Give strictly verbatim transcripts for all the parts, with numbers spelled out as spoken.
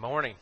Morning.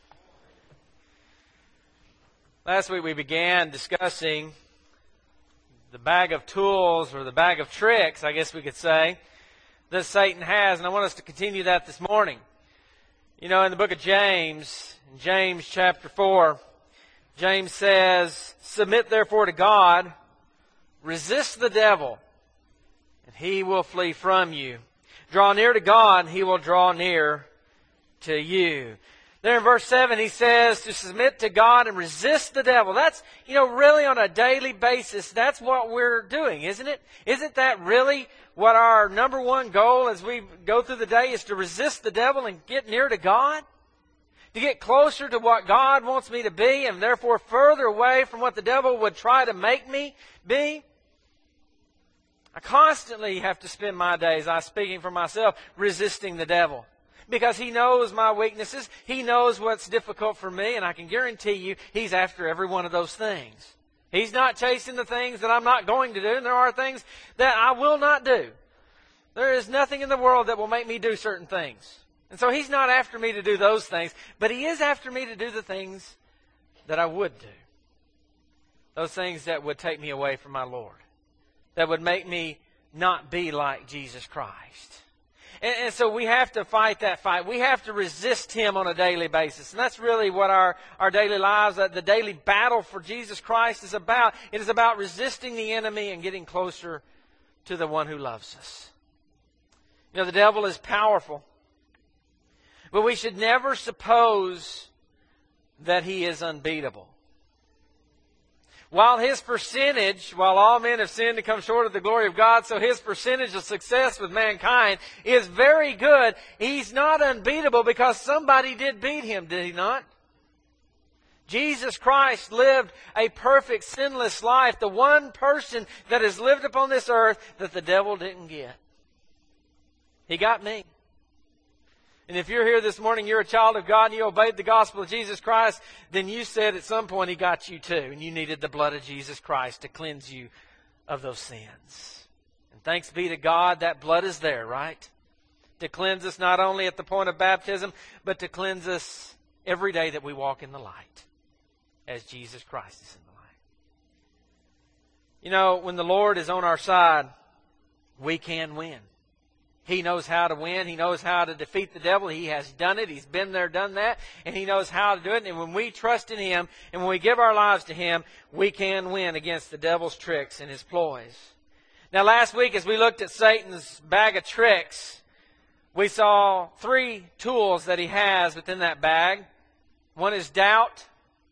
Last week we began discussing the bag of tools, or the bag of tricks, I guess we could say, that Satan has, and I want us to continue that this morning. You know, in the book of James, in James chapter four, James says, "Submit therefore to God, resist the devil, and he will flee from you. Draw near to God, and he will draw near to you." There in verse seven, he says to submit to God and resist the devil. That's, you know, really on a daily basis, that's what we're doing, isn't it? Isn't that really what our number one goal as we go through the day is to resist the devil and get near to God? To get closer to what God wants me to be and therefore further away from what the devil would try to make me be? I constantly have to spend my days, I'm speaking for myself, resisting the devil. Because he knows my weaknesses. He knows what's difficult for me. And I can guarantee you, he's after every one of those things. He's not chasing the things that I'm not going to do. And there are things that I will not do. There is nothing in the world that will make me do certain things. And so he's not after me to do those things. But he is after me to do the things that I would do. Those things that would take me away from my Lord. That would make me not be like Jesus Christ. And, and so we have to fight that fight. We have to resist him on a daily basis. And that's really what our, our daily lives, the daily battle for Jesus Christ is about. It is about resisting the enemy and getting closer to the one who loves us. You know, the devil is powerful. But we should never suppose that he is unbeatable. While his percentage, while all men have sinned and come short of the glory of God, so his percentage of success with mankind is very good. He's not unbeatable because somebody did beat him, did he not? Jesus Christ lived a perfect, sinless life. The one person that has lived upon this earth that the devil didn't get. He got me. And if you're here this morning, you're a child of God and you obeyed the gospel of Jesus Christ, then you said at some point he got you too. And you needed the blood of Jesus Christ to cleanse you of those sins. And thanks be to God, that blood is there, right? To cleanse us not only at the point of baptism, but to cleanse us every day that we walk in the light. As Jesus Christ is in the light. You know, when the Lord is on our side, we can win. He knows how to win. He knows how to defeat the devil. He has done it. He's been there, done that. And He knows how to do it. And when we trust in Him and when we give our lives to Him, we can win against the devil's tricks and his ploys. Now last week as we looked at Satan's bag of tricks, we saw three tools that he has within that bag. One is doubt.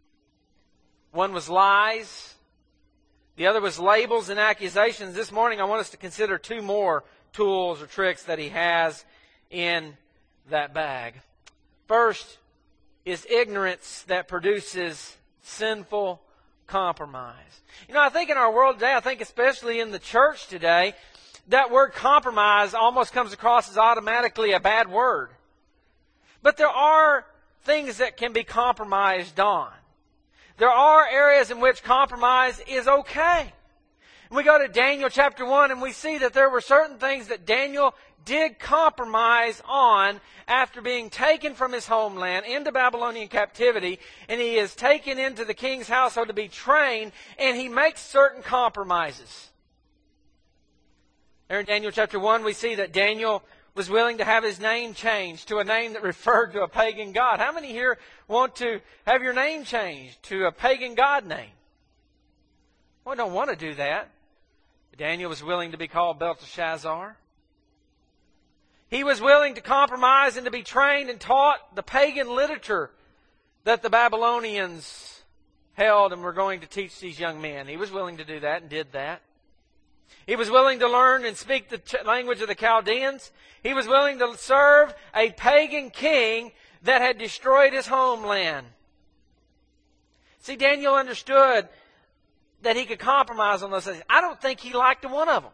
One was lies. The other was labels and accusations. This morning I want us to consider two more tools or tricks that he has in that bag. First is ignorance that produces sinful compromise. You know, I think in our world today, I think especially in the church today, that word compromise almost comes across as automatically a bad word. But there are things that can be compromised on. There are areas in which compromise is okay. We go to Daniel chapter one and we see that there were certain things that Daniel did compromise on after being taken from his homeland into Babylonian captivity, and he is taken into the king's household to be trained, and he makes certain compromises. There in Daniel chapter one we see that Daniel was willing to have his name changed to a name that referred to a pagan god. How many here want to have your name changed to a pagan god name? Well, I don't want to do that. Daniel was willing to be called Belteshazzar. He was willing to compromise and to be trained and taught the pagan literature that the Babylonians held and were going to teach these young men. He was willing to do that and did that. He was willing to learn and speak the language of the Chaldeans. He was willing to serve a pagan king that had destroyed his homeland. See, Daniel understood that he could compromise on those things. I don't think he liked one of them.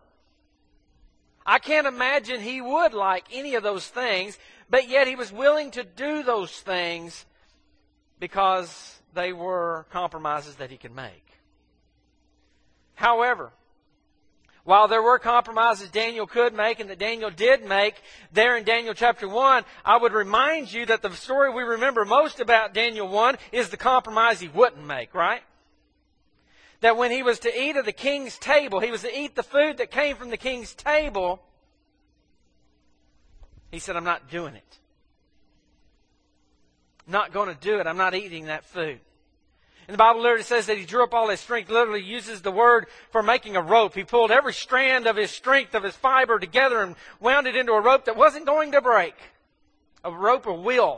I can't imagine he would like any of those things, but yet he was willing to do those things because they were compromises that he could make. However, While there were compromises Daniel could make and that Daniel did make there in Daniel chapter one, I would remind you that the story we remember most about Daniel one is the compromise he wouldn't make, right? That when he was to eat of the king's table, he was to eat the food that came from the king's table, he said, I'm not doing it. I'm not going to do it. I'm not eating that food. And the Bible literally says that he drew up all his strength, literally uses the word for making a rope. He pulled every strand of his strength, of his fiber together and wound it into a rope that wasn't going to break. A rope of will.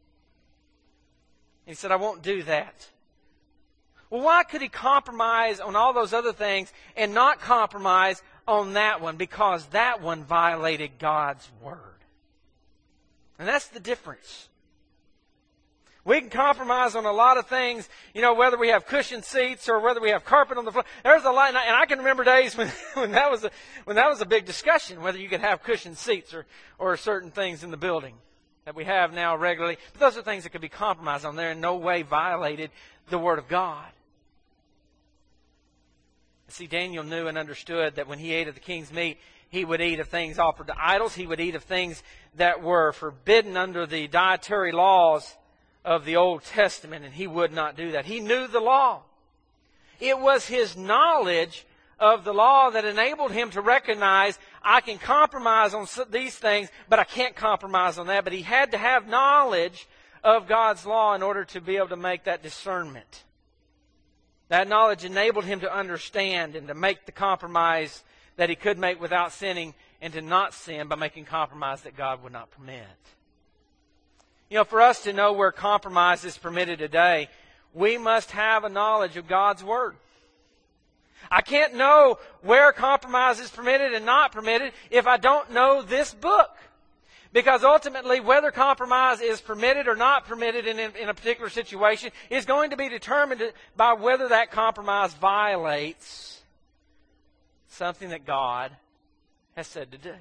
He said, I won't do that. Well, why could he compromise on all those other things and not compromise on that one? Because that one violated God's word. And that's the difference. We can compromise on a lot of things, you know, whether we have cushioned seats or whether we have carpet on the floor. There's a lot, and I, and I can remember days when, when that was a, when that was a big discussion, whether you could have cushioned seats or, or certain things in the building that we have now regularly. But those are things that could be compromised on. There in no way violated the Word of God. See, Daniel knew and understood that when he ate of the king's meat, he would eat of things offered to idols. He would eat of things that were forbidden under the dietary laws of the Old Testament, and he would not do that. He knew the law. It was his knowledge of the law that enabled him to recognize, I can compromise on these things, but I can't compromise on that. But he had to have knowledge of God's law in order to be able to make that discernment. That knowledge enabled him to understand and to make the compromise that he could make without sinning, and to not sin by making compromise that God would not permit. You know, for us to know where compromise is permitted today, we must have a knowledge of God's Word. I can't know where compromise is permitted and not permitted if I don't know this book. Because ultimately, whether compromise is permitted or not permitted in, in a particular situation is going to be determined by whether that compromise violates something that God has said to do.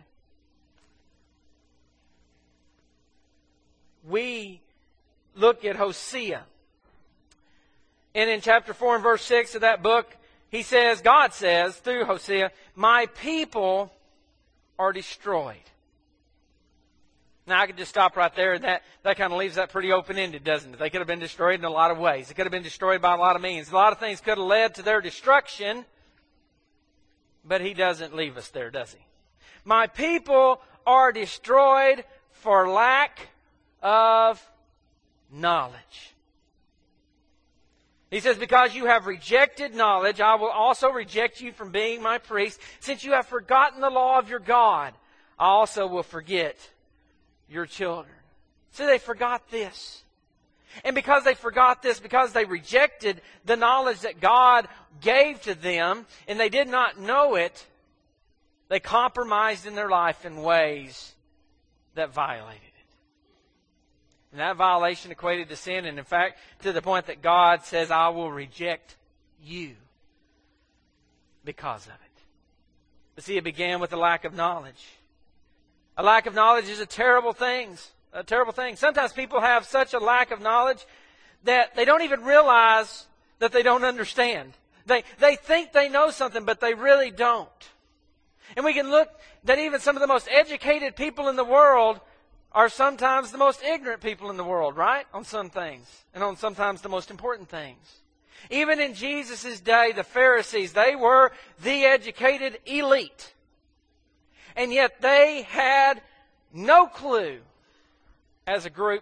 We look at Hosea. And in chapter four and verse six of that book, he says, God says through Hosea, my people are destroyed. Now, I could just stop right there, and that, that kind of leaves that pretty open-ended, doesn't it? They could have been destroyed in a lot of ways. They could have been destroyed by a lot of means. A lot of things could have led to their destruction, but he doesn't leave us there, does he? My people are destroyed for lack of knowledge. He says, because you have rejected knowledge, I will also reject you from being my priest. Since you have forgotten the law of your God, I also will forget your children. See, they forgot this. And because they forgot this, because they rejected the knowledge that God gave to them, and they did not know it, they compromised in their life in ways that violated it. And that violation equated to sin, and in fact, to the point that God says, I will reject you because of it. But see, it began with a lack of knowledge. A lack of knowledge is a terrible thing. A terrible thing. Sometimes people have such a lack of knowledge that they don't even realize that they don't understand. They, they think they know something, but they really don't. And we can look that even some of the most educated people in the world are sometimes the most ignorant people in the world, right? On some things. And on sometimes the most important things. Even in Jesus' day, the Pharisees, they were the educated elite. And yet they had no clue as a group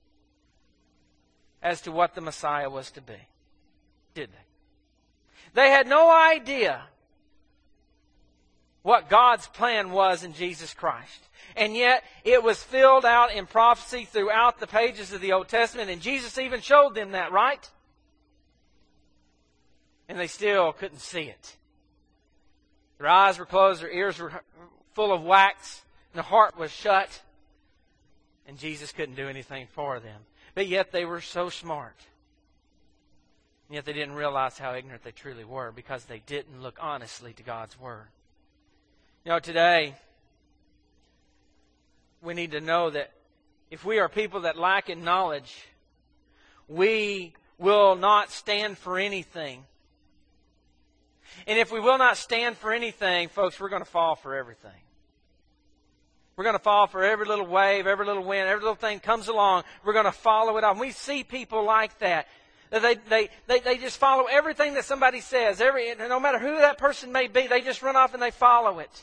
as to what the Messiah was to be. Did they? They had no idea what God's plan was in Jesus Christ. And yet it was filled out in prophecy throughout the pages of the Old Testament. And Jesus even showed them that, right? And they still couldn't see it. Their eyes were closed, their ears were full of wax, and the heart was shut, and Jesus couldn't do anything for them. But yet they were so smart. And yet they didn't realize how ignorant they truly were because they didn't look honestly to God's Word. You know, today, we need to know that if we are people that lack in knowledge, we will not stand for anything. And if we will not stand for anything, folks, we're going to fall for everything. We're going to fall for every little wave, every little wind, every little thing comes along. We're going to follow it on. We see people like that. They, they, they, they just follow everything that somebody says. Every, no matter who that person may be, they just run off and they follow it.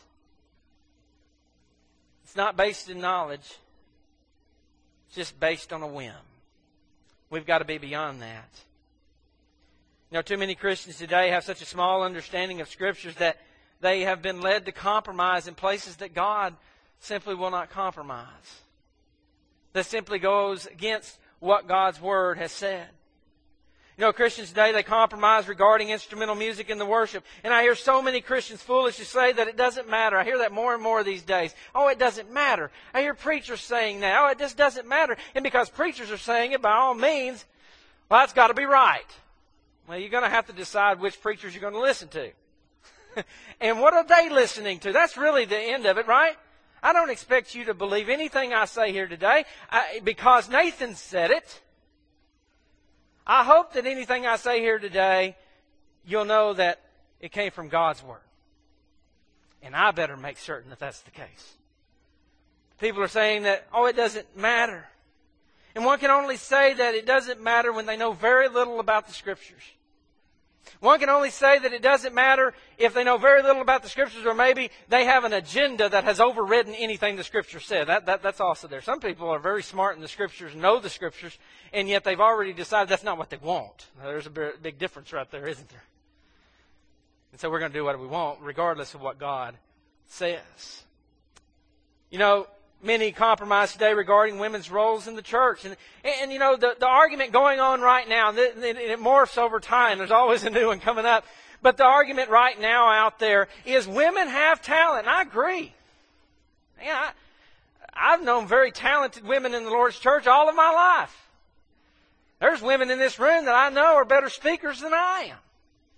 It's not based in knowledge. It's just based on a whim. We've got to be beyond that. You know, too many Christians today have such a small understanding of Scriptures that they have been led to compromise in places that God simply will not compromise. That simply goes against what God's Word has said. You know, Christians today, they compromise regarding instrumental music in the worship. And I hear so many Christians foolishly say that it doesn't matter. I hear that more and more these days. Oh, it doesn't matter. I hear preachers saying that. Oh, it just doesn't matter. And because preachers are saying it, by all means, well, that's got to be right. Well, you're going to have to decide which preachers you're going to listen to. And what are they listening to? That's really the end of it, right? I don't expect you to believe anything I say here today I, because Nathan said it. I hope that anything I say here today, you'll know that it came from God's Word. And I better make certain that that's the case. People are saying that, oh, it doesn't matter. And one can only say that it doesn't matter when they know very little about the Scriptures. One can only say that it doesn't matter if they know very little about the Scriptures, or maybe they have an agenda that has overridden anything the Scripture said. That, that, that's also there. Some people are very smart in the Scriptures, know the Scriptures, and yet they've already decided that's not what they want. Now, there's a big difference right there, isn't there? And so we're going to do what we want, regardless of what God says. You know, many compromise today regarding women's roles in the church. And, and, and you know, the, the argument going on right now, and it, it morphs over time. There's always a new one coming up. But the argument right now out there is women have talent. And I agree. Yeah, I, I've known very talented women in the Lord's church all of my life. There's women in this room that I know are better speakers than I am.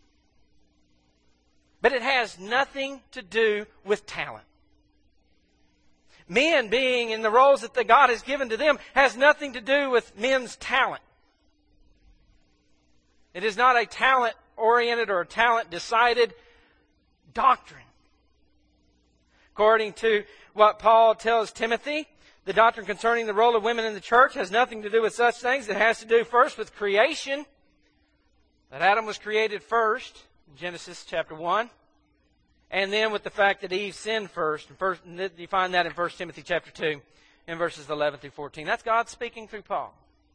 But it has nothing to do with talent. Men being in the roles that God has given to them has nothing to do with men's talent. It is not a talent-oriented or a talent-decided doctrine. According to what Paul tells Timothy, the doctrine concerning the role of women in the church has nothing to do with such things. It has to do first with creation. That Adam was created first, in Genesis chapter one. And then with the fact that Eve sinned first. And first you find that in First Timothy chapter two, in verses eleven through fourteen. That's God speaking through Paul.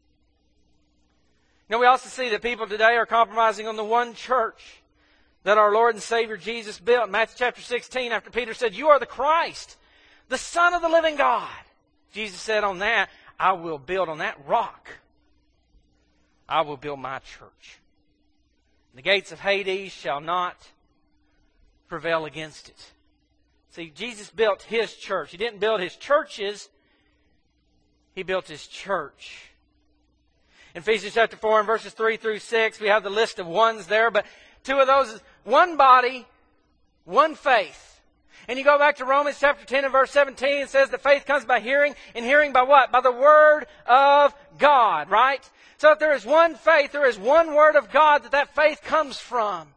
Now we also see that people today are compromising on the one church that our Lord and Savior Jesus built. In Matthew chapter sixteen, after Peter said, "You are the Christ, the Son of the living God," Jesus said, "On that, I will build, on that rock, I will build my church. The gates of Hades shall not prevail against it." See, Jesus built His church. He didn't build His churches. He built His church. In Ephesians chapter four and verses three through six, we have the list of ones there, but two of those is one body, one faith. And you go back to Romans chapter ten and verse seventeen, it says that faith comes by hearing, and hearing by what? By the Word of God, right? So if there is one faith, there is one Word of God that that faith comes from.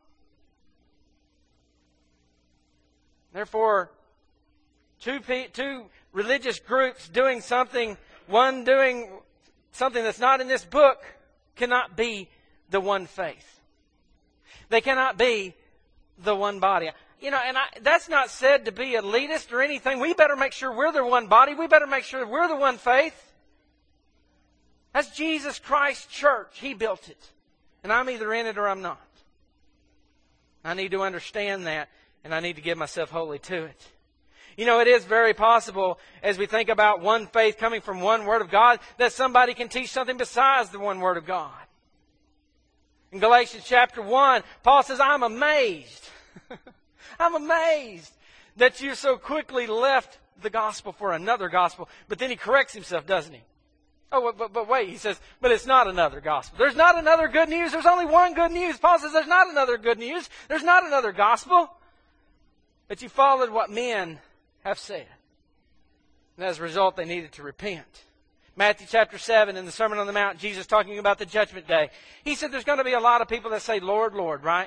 Therefore, two, two religious groups doing something, one doing something that's not in this book, cannot be the one faith. They cannot be the one body. You know, and I, that's not said to be elitist or anything. We better make sure we're the one body. We better make sure we're the one faith. That's Jesus Christ's church. He built it. And I'm either in it or I'm not. I need to understand that. And I need to give myself wholly to it. You know, it is very possible, as we think about one faith coming from one Word of God, that somebody can teach something besides the one Word of God. In Galatians chapter one, Paul says, I'm amazed. I'm amazed that you so quickly left the gospel for another gospel. But then he corrects himself, doesn't he? Oh, but, but, but wait, he says, but it's not another gospel. There's not another good news. There's only one good news. Paul says there's not another good news. There's not another gospel. But you followed what men have said. And as a result, they needed to repent. Matthew chapter seven, in the Sermon on the Mount, Jesus talking about the judgment day. He said there's going to be a lot of people that say, Lord, Lord, right?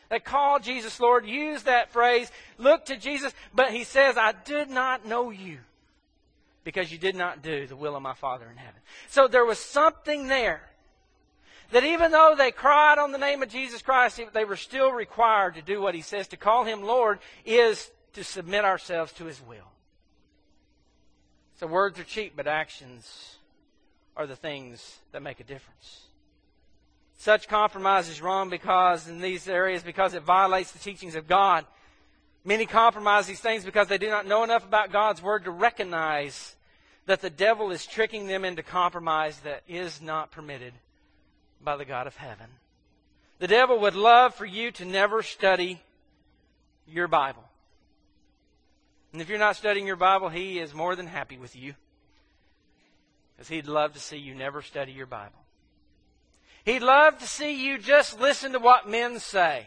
that call Jesus Lord, use that phrase, look to Jesus, but he says, I did not know you because you did not do the will of my Father in heaven. So there was something there that even though they cried on the name of Jesus Christ, they were still required to do what he says. To call him Lord is to submit ourselves to his will. So words are cheap, but actions are the things that make a difference. Such compromise is wrong because in these areas because it violates the teachings of God. Many compromise these things because they do not know enough about God's Word to recognize that the devil is tricking them into compromise that is not permitted by the God of heaven. The devil would love for you to never study your Bible. And if you're not studying your Bible, he is more than happy with you. Because he'd love to see you never study your Bible. He'd love to see you just listen to what men say.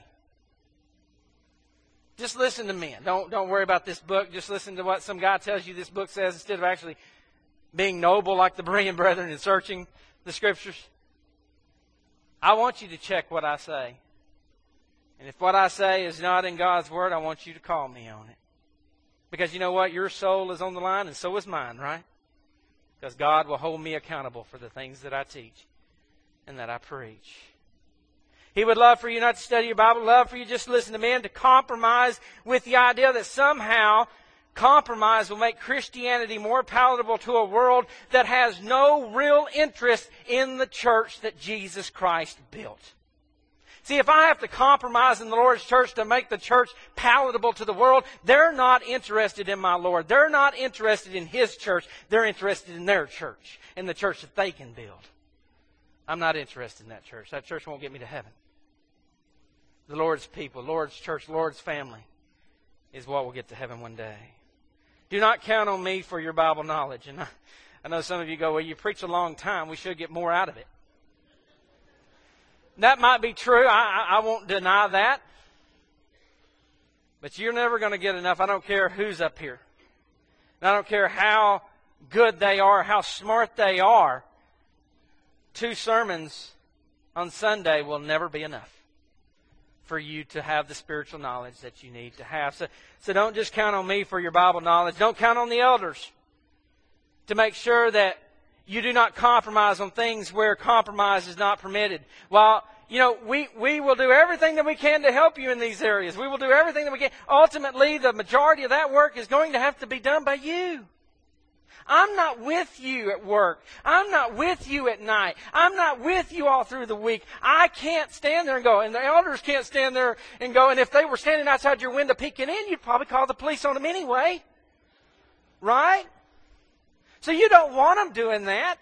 Just listen to men. Don't, don't worry about this book. Just listen to what some guy tells you this book says instead of actually being noble like the Berean brethren and searching the Scriptures. I want you to check what I say. And if what I say is not in God's Word, I want you to call me on it. Because you know what? Your soul is on the line and so is mine, right? Because God will hold me accountable for the things that I teach and that I preach. He would love for you not to study your Bible, love for you just to listen to men, to compromise with the idea that somehow compromise will make Christianity more palatable to a world that has no real interest in the church that Jesus Christ built. See, if I have to compromise in the Lord's church to make the church palatable to the world, they're not interested in my Lord. They're not interested in His church. They're interested in their church, in the church that they can build. I'm not interested in that church. That church won't get me to heaven. The Lord's people, Lord's church, Lord's family is what will get to heaven one day. Do not count on me for your Bible knowledge. And I, I know some of you go, well, you preach a long time. We should get more out of it. That might be true. I, I, I won't deny that. But you're never going to get enough. I don't care who's up here. And I don't care how good they are, how smart they are. Two sermons on Sunday will never be enough for you to have the spiritual knowledge that you need to have. So, so don't just count on me for your Bible knowledge. Don't count on the elders to make sure that you do not compromise on things where compromise is not permitted. While, you know, we, we will do everything that we can to help you in these areas. We will do everything that we can. Ultimately, the majority of that work is going to have to be done by you. I'm not with you at work. I'm not with you at night. I'm not with you all through the week. I can't stand there and go, and the elders can't stand there and go, and if they were standing outside your window peeking in, you'd probably call the police on them anyway. Right? So you don't want them doing that.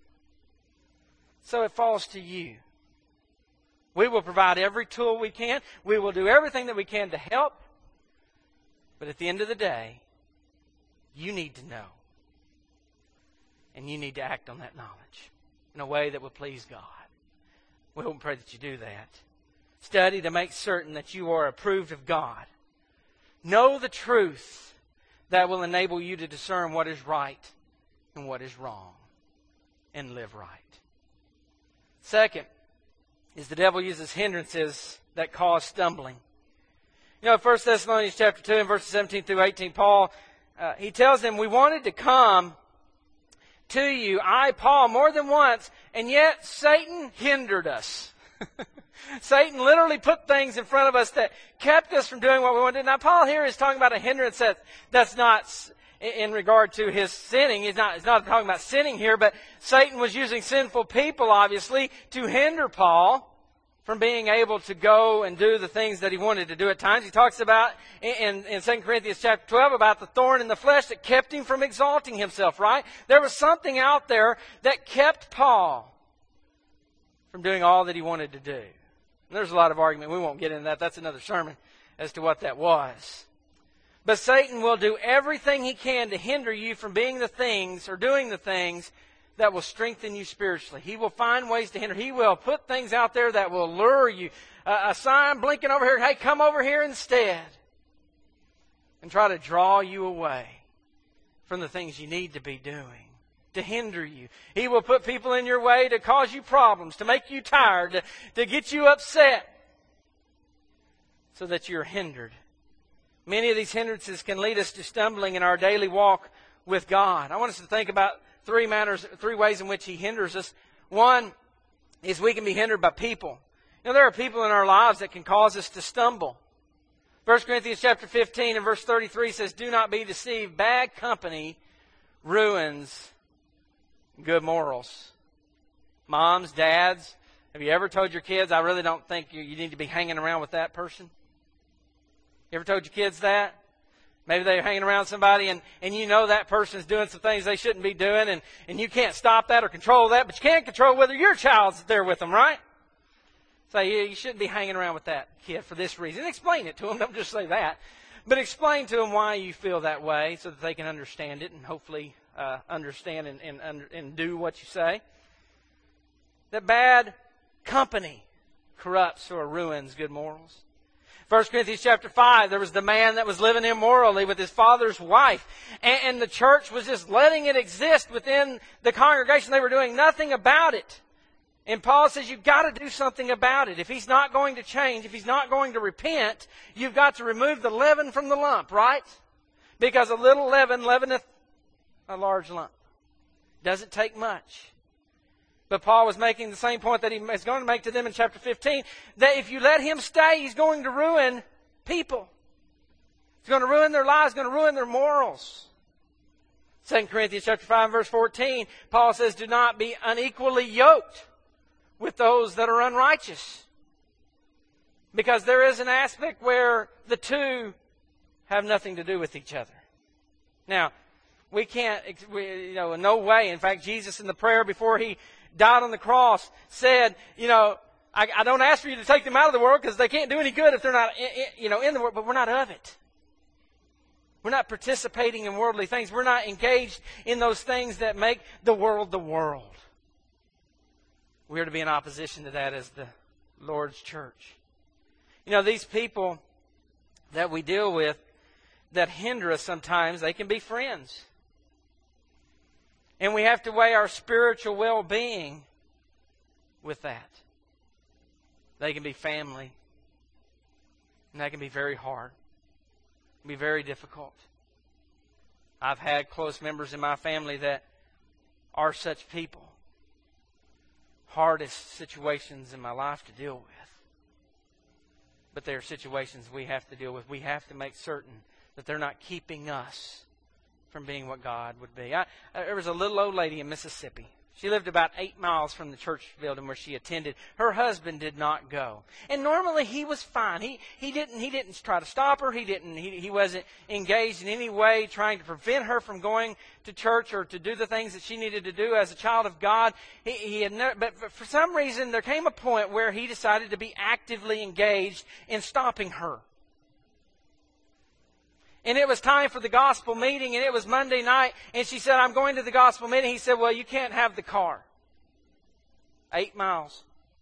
So it falls to you. We will provide every tool we can. We will do everything that we can to help. But at the end of the day, you need to know. And you need to act on that knowledge in a way that will please God. We hope and pray that you do that. Study to make certain that you are approved of God. Know the truth that will enable you to discern what is right and what is wrong and live right. Second is the devil uses hindrances that cause stumbling. You know, First Thessalonians chapter two and verses seventeen through eighteen, Paul, uh, he tells them, we wanted to come to you, I, Paul, more than once, and yet Satan hindered us. Satan literally put things in front of us that kept us from doing what we wanted to do. Now, Paul here is talking about a hindrance that, that's not in regard to his sinning. He's not, he's not talking about sinning here, but Satan was using sinful people, obviously, to hinder Paul from being able to go and do the things that he wanted to do at times. He talks about in, in Second Corinthians chapter twelve about the thorn in the flesh that kept him from exalting himself, right? There was something out there that kept Paul from doing all that he wanted to do. And there's a lot of argument. We won't get into that. That's another sermon as to what that was. But Satan will do everything he can to hinder you from being the things or doing the things that will strengthen you spiritually. He will find ways to hinder. He will put things out there that will lure you. Uh, a sign blinking over here, hey, come over here instead. And try to draw you away from the things you need to be doing, to hinder you. He will put people in your way to cause you problems, to make you tired, to, to get you upset. so that you're hindered. Many of these hindrances can lead us to stumbling in our daily walk with God. I want us to think about three matters, three ways in which He hinders us. One is we can be hindered by people. You know, there are people in our lives that can cause us to stumble. First Corinthians chapter fifteen and verse thirty-three says, "Do not be deceived. Bad company ruins good morals." Moms, dads, have you ever told your kids, I really don't think you, you need to be hanging around with that person? You ever told your kids that? Maybe they're hanging around somebody and, and you know that person's doing some things they shouldn't be doing, and, and you can't stop that or control that, but you can't control whether your child's there with them, right? Say, yeah, you shouldn't be hanging around with that kid for this reason. Explain it to them. Don't just say that. But explain to them why you feel that way so that they can understand it and hopefully uh, understand and, and, and do what you say. That bad company corrupts or ruins good morals. First Corinthians chapter five, there was the man that was living immorally with his father's wife. And, and the church was just letting it exist within the congregation. They were doing nothing about it. And Paul says you've got to do something about it. If he's not going to change, if he's not going to repent, you've got to remove the leaven from the lump, right? Because a little leaven leaveneth a large lump. Doesn't take much. But Paul was making the same point that he is going to make to them in chapter fifteen, that if you let him stay, he's going to ruin people. He's going to ruin their lives, going to ruin their morals. Second Corinthians chapter five, verse fourteen, Paul says, "Do not be unequally yoked with those that are unrighteous." Because there is an aspect where the two have nothing to do with each other. Now, we can't, we, you know, in no way. In fact, Jesus in the prayer before He died on the cross said, you know, I, I don't ask for you to take them out of the world because they can't do any good if they're not, in, in, you know, in the world. But we're not of it. We're not participating in worldly things. We're not engaged in those things that make the world the world. We are to be in opposition to that as the Lord's church. You know, these people that we deal with that hinder us sometimes, they can be friends. And we have to weigh our spiritual well-being with that. They can be family. And that can be very hard. It can be very difficult. I've had close members in my family that are such people. Hardest situations in my life to deal with. But there are situations we have to deal with. We have to make certain that they're not keeping us from being what God would be. I, there was a little old lady in Mississippi. She lived about eight miles from the church building where she attended. Her husband did not go. And normally he was fine. He he didn't he didn't try to stop her. He didn't he, he wasn't engaged in any way trying to prevent her from going to church or to do the things that she needed to do as a child of God. He, he had never, but, but for some reason there came a point where he decided to be actively engaged in stopping her. And it was time for the gospel meeting, and it was Monday night, and she said, "I'm going to the gospel meeting." He said, "Well, you can't have the car. Eight miles.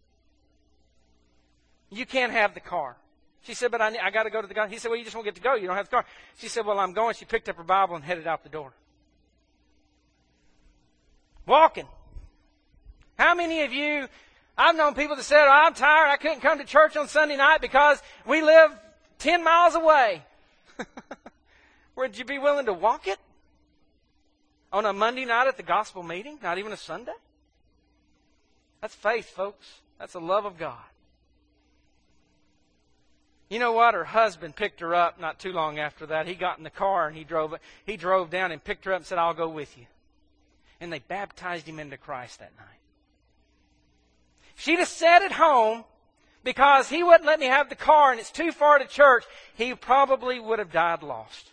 You can't have the car." She said, "But I, I got to go to the gospel." He said, "Well, you just won't get to go. You don't have the car." She said, "Well, I'm going." She picked up her Bible and headed out the door. Walking. How many of you, I've known people that said, "Oh, I'm tired. I couldn't come to church on Sunday night because we live ten miles away." Would you be willing to walk it? On a Monday night at the gospel meeting? Not even a Sunday? That's faith, folks. That's the love of God. You know what? Her husband picked her up not too long after that. He got in the car and he drove he drove down and picked her up and said, "I'll go with you." And they baptized him into Christ that night. If she'd have sat at home because he wouldn't let me have the car and it's too far to church, he probably would have died lost.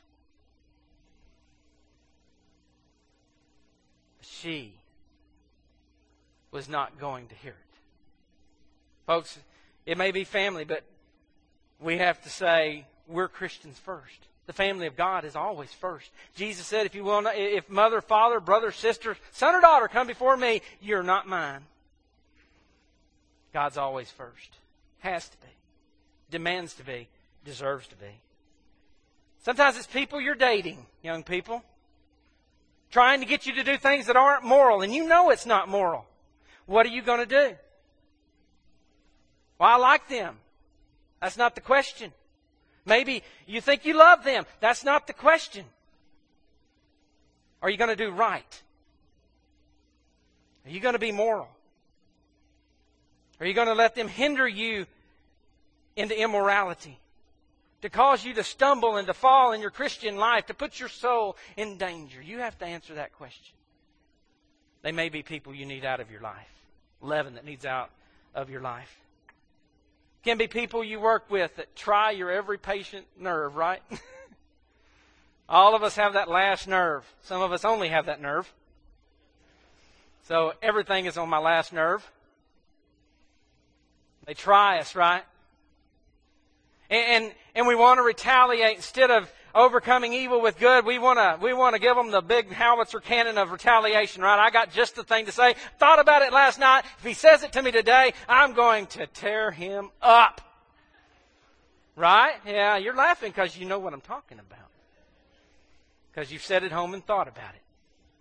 She was not going to hear it. Folks, it may be family, but we have to say we're Christians first. The family of God is always first. Jesus said, if you will not, if mother, father, brother, sister, son or daughter come before me, you're not mine. God's always first. Has to be. Demands to be. Deserves to be. Sometimes it's people you're dating, young people. Trying to get you to do things that aren't moral, and you know it's not moral. What are you going to do? Well, I like them. That's not the question. Maybe you think you love them. That's not the question. Are you going to do right? Are you going to be moral? Are you going to let them hinder you into immorality? To cause you to stumble and to fall in your Christian life, to put your soul in danger? You have to answer that question. They may be people you need out of your life. Leaven that needs out of your life. Can be people you work with that try your every patient nerve, right? All of us have that last nerve. Some of us only have that nerve. So everything is on my last nerve. They try us, right? And, and, and we want to retaliate. Instead of overcoming evil with good, we want to we want to give them the big howitzer cannon of retaliation, right? I got just the thing to say. Thought about it last night. If he says it to me today, I'm going to tear him up. Right? Yeah, you're laughing because you know what I'm talking about. Because you've sat at home and thought about it.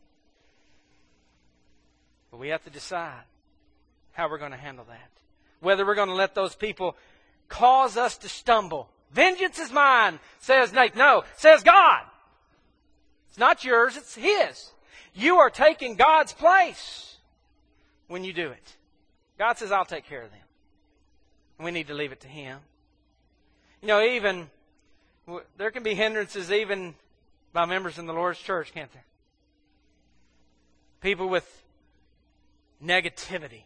But we have to decide how we're going to handle that. Whether we're going to let those people cause us to stumble. Vengeance is mine, says Nathan. No, says God. It's not yours, it's His. You are taking God's place when you do it. God says, I'll take care of them. And we need to leave it to Him. You know, even, there can be hindrances even by members in the Lord's church, can't there? People with negativity.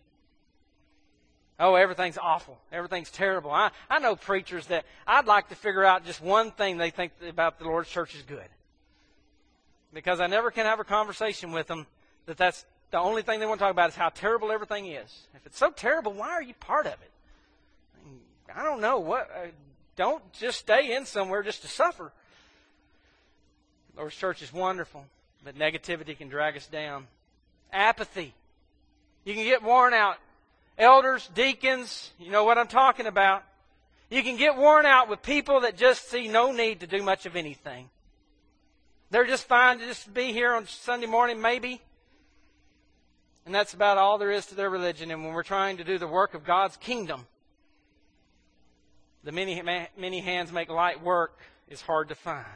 Oh, everything's awful. Everything's terrible. I, I know preachers that I'd like to figure out just one thing they think about the Lord's church is good. Because I never can have a conversation with them that that's the only thing they want to talk about is how terrible everything is. If it's so terrible, why are you part of it? I don't know. What? Uh, don't just stay in somewhere just to suffer. The Lord's church is wonderful, but negativity can drag us down. Apathy. You can get worn out. Elders, deacons, you know what I'm talking about. You can get worn out with people that just see no need to do much of anything. They're just fine to just be here on Sunday morning, maybe. And that's about all there is to their religion. And when we're trying to do the work of God's kingdom, the many, many hands make light work is hard to find.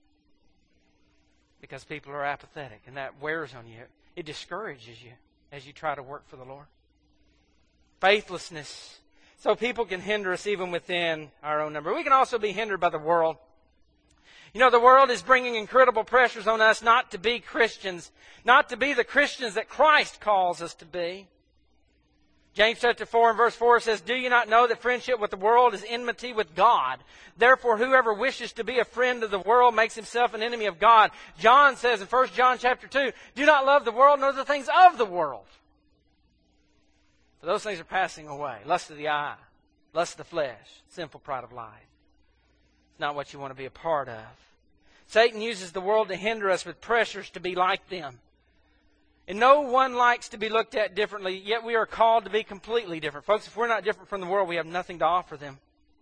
Because people are apathetic, and that wears on you. It discourages you as you try to work for the Lord. Faithlessness. So people can hinder us even within our own number. We can also be hindered by the world. You know, the world is bringing incredible pressures on us not to be Christians, not to be the Christians that Christ calls us to be. James chapter four and verse four says, do you not know that friendship with the world is enmity with God? Therefore, whoever wishes to be a friend of the world makes himself an enemy of God. John says in First John chapter two, do not love the world nor the things of the world. For those things are passing away. Lust of the eye, lust of the flesh, sinful pride of life. It's not what you want to be a part of. Satan uses the world to hinder us with pressures to be like them. And no one likes to be looked at differently, yet we are called to be completely different. Folks, if we're not different from the world, we have nothing to offer them.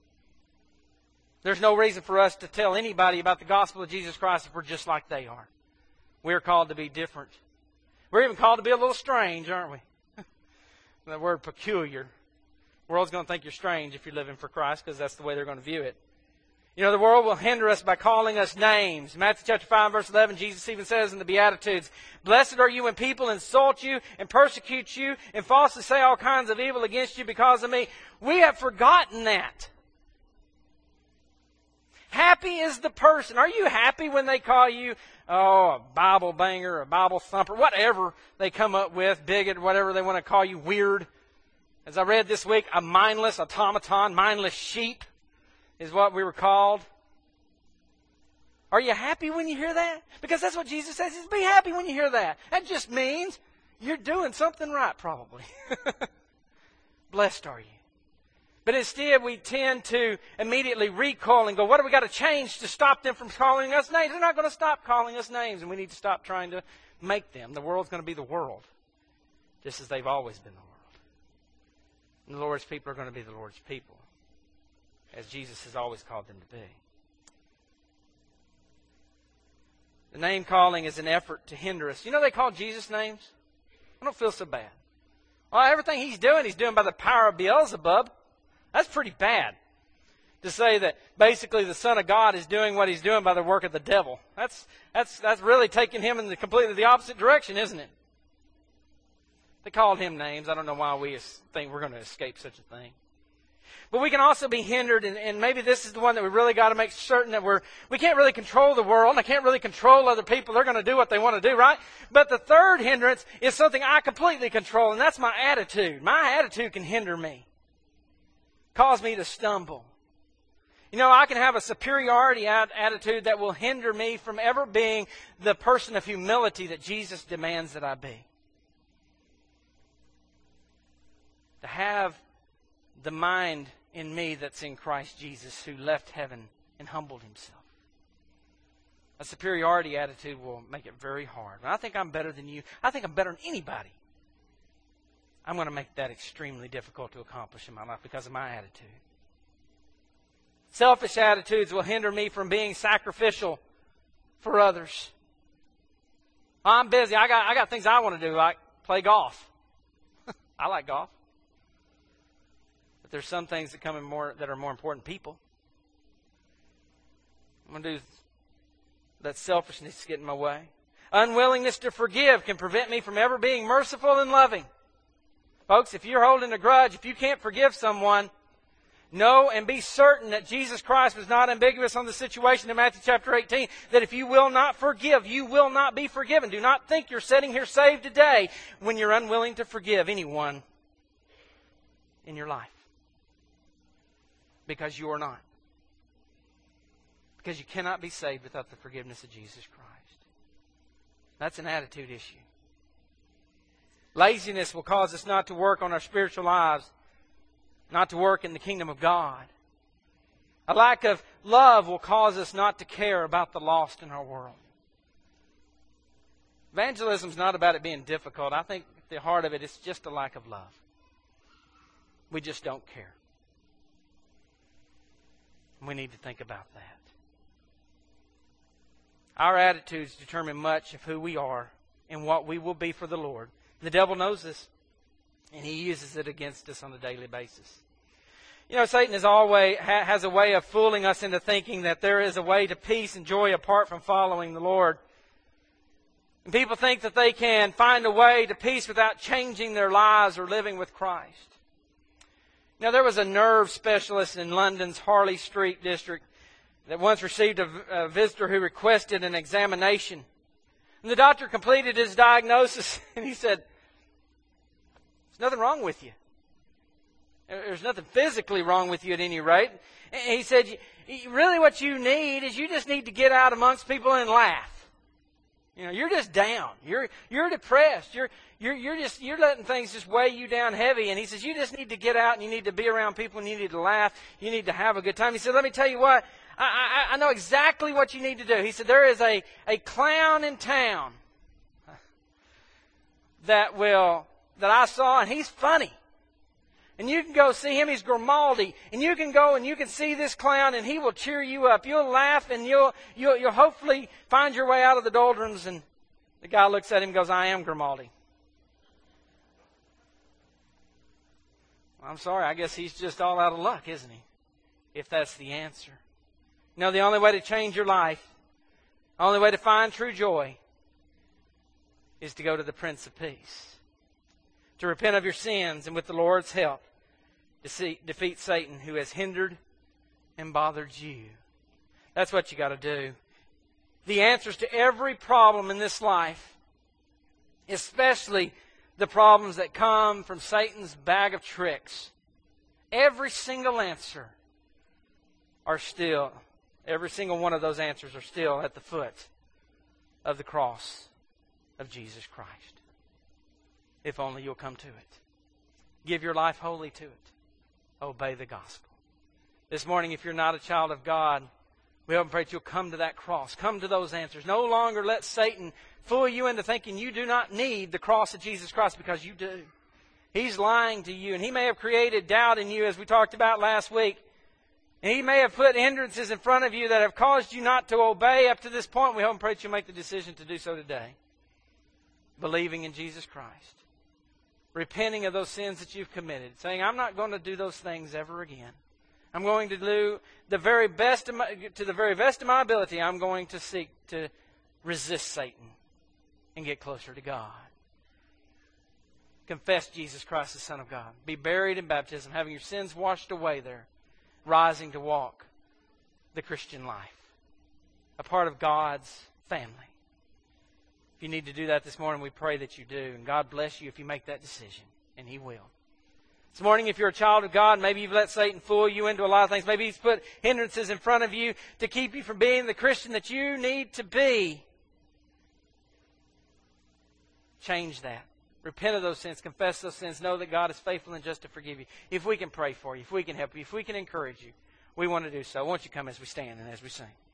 There's no reason for us to tell anybody about the gospel of Jesus Christ if we're just like they are. We're called to be different. We're even called to be a little strange, aren't we? That word peculiar. The world's going to think you're strange if you're living for Christ because that's the way they're going to view it. You know, the world will hinder us by calling us names. Matthew chapter five, verse eleven, Jesus even says in the Beatitudes, blessed are you when people insult you and persecute you and falsely say all kinds of evil against you because of me. We have forgotten that. Happy is the person. Are you happy when they call you, oh, a Bible banger, a Bible thumper, whatever they come up with, bigot, whatever they want to call you, weird? As I read this week, a mindless automaton, mindless sheep is what we were called. Are you happy when you hear that? Because that's what Jesus says, is be happy when you hear that. That just means you're doing something right, probably. Blessed are you. But instead, we tend to immediately recall and go, what do we got to change to stop them from calling us names? They're not going to stop calling us names, and we need to stop trying to make them. The world's going to be the world, just as they've always been the world. And the Lord's people are going to be the Lord's people, as Jesus has always called them to be. The name calling is an effort to hinder us. You know they call Jesus names? I don't feel so bad. Well, everything he's doing, he's doing by the power of Beelzebub. That's pretty bad. to say that basically the Son of God is doing what He's doing by the work of the devil. That's, that's, that's really taking Him in the completely the opposite direction, isn't it? They called Him names. I don't know why we think we're going to escape such a thing. But we can also be hindered, and, and maybe this is the one that we really got to make certain that we're, we can't really control the world, and I can't really control other people. They're going to do what they want to do, right? But the third hindrance is something I completely control, and that's my attitude. My attitude can hinder me, cause me to stumble. You know, I can have a superiority attitude that will hinder me from ever being the person of humility that Jesus demands that I be. To have the mind in me that's in Christ Jesus, who left heaven and humbled Himself. A superiority attitude will make it very hard. When I think I'm better than you, I think I'm better than anybody, I'm going to make that extremely difficult to accomplish in my life because of my attitude. Selfish attitudes will hinder me from being sacrificial for others. I'm busy. I got, I got things I want to do, like play golf. I like golf. There's some things that come in more that are more important people. I'm going to do that. Selfishness is getting in my way. Unwillingness to forgive can prevent me from ever being merciful and loving. Folks, if you're holding a grudge, if you can't forgive someone, know and be certain that Jesus Christ was not ambiguous on the situation in Matthew chapter eighteen, that if you will not forgive, you will not be forgiven. Do not think you're sitting here saved today when you're unwilling to forgive anyone in your life. Because you are not. Because you cannot be saved without the forgiveness of Jesus Christ. That's an attitude issue. Laziness will cause us not to work on our spiritual lives, not to work in the kingdom of God. A lack of love will cause us not to care about the lost in our world. Evangelism is not about it being difficult. I think at the heart of it is just a lack of love. We just don't care. We need to think about that. Our attitudes determine much of who we are and what we will be for the Lord. The devil knows this, and he uses it against us on a daily basis. You know, Satan is always, has a way of fooling us into thinking that there is a way to peace and joy apart from following the Lord. And people think that they can find a way to peace without changing their lives or living with Christ. Now, there was a nerve specialist in London's Harley Street district that once received a, a visitor who requested an examination. And the doctor completed his diagnosis, and he said, "There's nothing wrong with you. There's nothing physically wrong with you at any rate." And he said, "Really what you need is you just need to get out amongst people and laugh. You know, you're just down. You're you're depressed. You're you're you're just you're letting things just weigh you down heavy." And he says, "You just need to get out and you need to be around people and you need to laugh. You need to have a good time." He said, "Let me tell you what. I, I, I know exactly what you need to do." He said, "There is a, a clown in town that will that I saw, and he's funny. And you can go see him. He's Grimaldi. And you can go and you can see this clown, and he will cheer you up. You'll laugh, and you'll you'll, you'll hopefully find your way out of the doldrums." And the guy looks at him and goes, "I am Grimaldi." Well, I'm sorry. I guess he's just all out of luck, isn't he? If that's the answer. You know, the only way to change your life, the only way to find true joy, is to go to the Prince of Peace. To repent of your sins, and with the Lord's help, defeat Satan, who has hindered and bothered you. That's what you got to do. The answers to every problem in this life, especially the problems that come from Satan's bag of tricks, every single answer are still, every single one of those answers are still at the foot of the cross of Jesus Christ. If only you'll come to it. Give your life wholly to it. Obey the gospel. This morning, if you're not a child of God, we hope and pray that you'll come to that cross. Come to those answers. No longer let Satan fool you into thinking you do not need the cross of Jesus Christ, because you do. He's lying to you, and he may have created doubt in you, as we talked about last week. And he may have put hindrances in front of you that have caused you not to obey up to this point. We hope and pray that you'll make the decision to do so today. Believing in Jesus Christ. Repenting of those sins that you've committed. Saying, "I'm not going to do those things ever again. I'm going to do the very best of my, to the very best of my ability, I'm going to seek to resist Satan and get closer to God. Confess Jesus Christ, the Son of God. Be buried in baptism, having your sins washed away there, rising to walk the Christian life, a part of God's family. If you need to do that this morning, we pray that you do. And God bless you if you make that decision. And He will. This morning, if you're a child of God, maybe you've let Satan fool you into a lot of things. Maybe he's put hindrances in front of you to keep you from being the Christian that you need to be. Change that. Repent of those sins. Confess those sins. Know that God is faithful and just to forgive you. If we can pray for you, if we can help you, if we can encourage you, we want to do so. Won't you come as we stand and as we sing?